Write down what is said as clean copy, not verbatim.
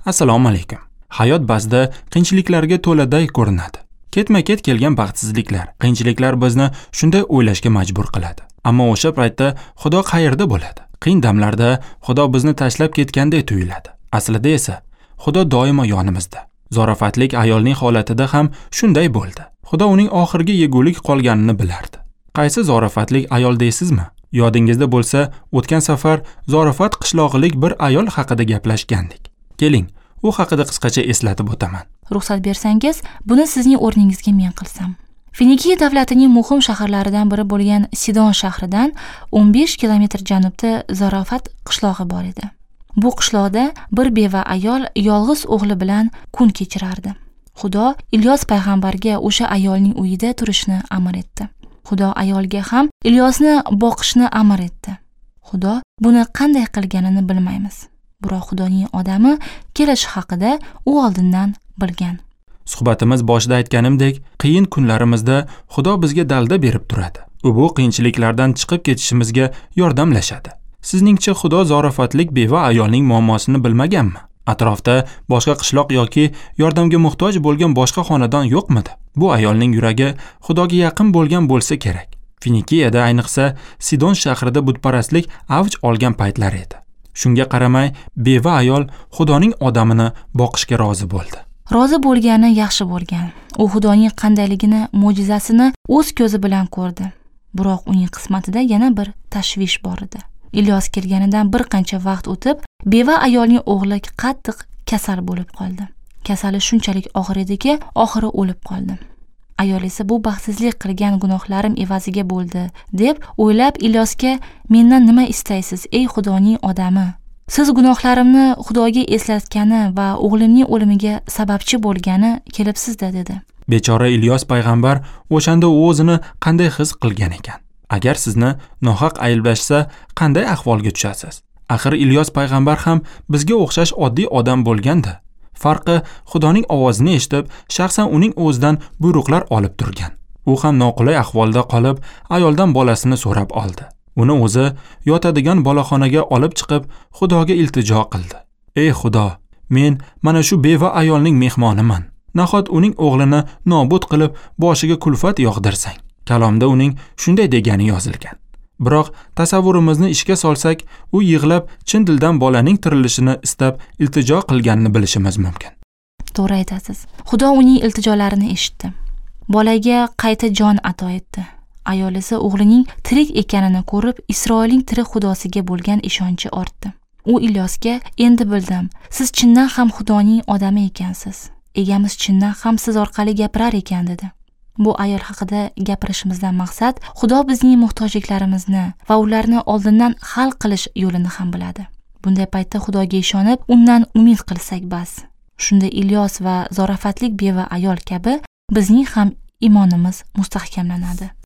Assalomu alaykum. Hayot ba'zida qiyinchiliklarga to'laday ko'rinadi. Ketma-ket kelgan baxtsizliklar, qiyinchiliklar bizni shunday o'ylashga majbur qiladi. Ammo o'sha paytda Xudo qayerda bo'ladi? Qiyin damlarda Xudo bizni tashlab ketganday tuyuladi. Aslida esa Xudo doimo yonimizda. Zorofatlik ayolning holatida ham shunday bo'ldi. Xudo uning oxirgi yegulik qolganini bilardi. Qaysi zorofatlik ayol deysizmi? Yodingizda bo'lsa, o'tgan safar zorofat qishlog'ilik bir ayol haqida gaplashgandik. Keling, u haqida qisqacha eslatib o'taman. Ruxsat bersangiz, buni sizning o'rningizga men qilsam. Finikiya davlatining muhim shaharlaridan biri bo'lgan Sidon shahridan 15 kilometr janubda Zarofat qishlog'i bor edi. Bu qishloqda bir beva ayol yolg'iz o'g'li bilan kun kechirardi. Xudo Ilyos payg'ambarga o'sha ayolning uyida turishni amr etdi. Xudo ayolga ham Ilyosni boqishni amr etdi. Xudo buni qanday qilganini bilmaymiz. Biroq Xudoning odami kelishi haqida u oldindan bilgan. Suhbatimiz boshida aytganimdek, qiyin kunlarimizda Xudo bizga dalda berib turadi. U bu qiyinchiliklardan chiqib ketishimizga yordamlashadi. Sizningcha Xudo zorofatlik beva ayolning muammosini bilmaganmi? Atrofda boshqa qishloq yoki yordamga muhtoj bo'lgan boshqa xonadon yo'qmidi? Bu ayolning yuragi Xudoga yaqin bo'lgan bo'lsa kerak. Finikiyada, ayniqsa Sidon shahrida butparastlik avj olgan paytlar edi. Shunga qaramay, beva ayol Xudoning odamini boqishga rozi bo'ldi. Rozi bo'lgani yaxshi bo'lgan. U Xudoning qandayligini, mo'jizasini o'z ko'zi bilan ko'rdi. Biroq uning qismatida yana bir tashvish bor edi. Ilyos kelganidan bir qancha vaqt o'tib, beva ayolning o'g'li qattiq kasal bo'lib qoldi. Kasali shunchalik og'ir ediki, oxiri o'lib qoldi. Ayol esa bu baxtsizlik qilgan gunohlarim evaziga bo'ldi, deb o'ylab Ilyosga mendan nima istaysiz, ey Xudoning odami? Siz gunohlarimni Xudoga eslatgani va o'g'limning o'limiga sababchi bo'lgani kelibsiz-da, dedi. Bechora Ilyos payg'ambar o'shanda o'zini qanday his qilgan ekan? Agar sizni nohaq ayblashsa, qanday ahvolga tushasiz? Axir Ilyos payg'ambar ham bizga o'xshash oddiy odam bo'lganda. Farqi Xudoning ovozini eshitib, shaxsan uning o'zidan buyruqlar olib turgan. U ham noqulay ahvolda qolib, ayoldan bolasini so'rab oldi. Uni o'zi yotadigan bolaxonaga olib chiqib, Xudoga iltijo qildi. Ey Xudo, men mana shu beva ayolning mehmoniman. Nahot uning o'g'lini nobud qilib, boshiga kulfat yog'dirsang. Kalomda uning shunday degani yozilgan. Biroq tasavvurimizni ishga solsak, u yig'lab chin dildan bolaning tirilishini istab iltijo qilganini bilishimiz mumkin. To'g'ri aytasiz. Xudo uning iltijolarini eshitdi. Bolaga qayta jon ato etdi. Ayol esa o'g'lining tirik ekanini ko'rib, Isroilning tirik Xudosiga bo'lgan ishonchi ortdi. U Ilyosga, endi bildim, siz chindan ham Xudoning odami ekansiz. Egamiz chindan ham siz orqali gapirar ekan, dedi. Bu ayol haqida gapirishimizdan maqsad, Xudo bizning muhtojliklarimizni va ularni oldindan hal qilish yo'lini ham biladi. Bunday paytda Xudoga ishonib, undan umid qilsak bas. Shunda Ilyos va zorofatlik beva ayol kabi bizning ham imonimiz mustahkamlanadi.